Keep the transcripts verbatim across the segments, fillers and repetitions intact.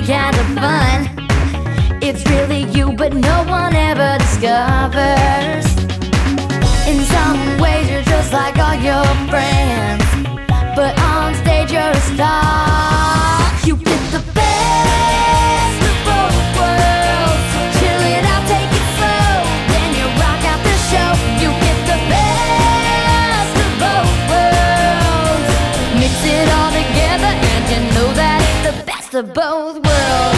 kind of fun. It's really you, but no one ever discovers. In some ways you're just like all your friends, but on stage you're a star. You get the best of both worlds. Chill it out, take it slow, then you rock out the show. You get the best of both worlds. Mix it all together and you know that it's the best of both worlds.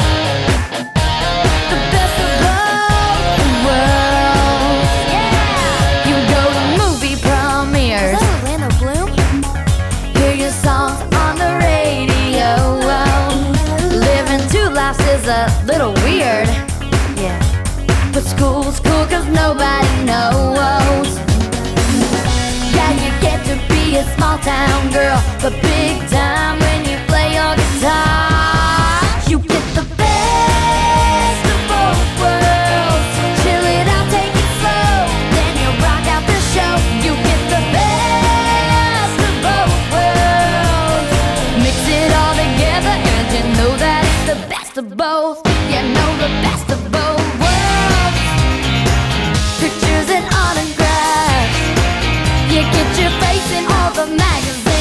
The best of both worlds. Yeah! You go to movie premieres. Is that Orlando Bloom? Hear your songs on the radio. Living two lives is a little weird. Yeah. But school's cool cause nobody knows. Yeah, you get to be a small town girl, but big time when you play your guitar. You get the best of both worlds. Chill it out, take it slow, then you rock out the show. You get the best of both worlds. Mix it all together and you know that it's the best of both. You know the best of both worlds. Pictures and autographs, you get your face in all the magazines.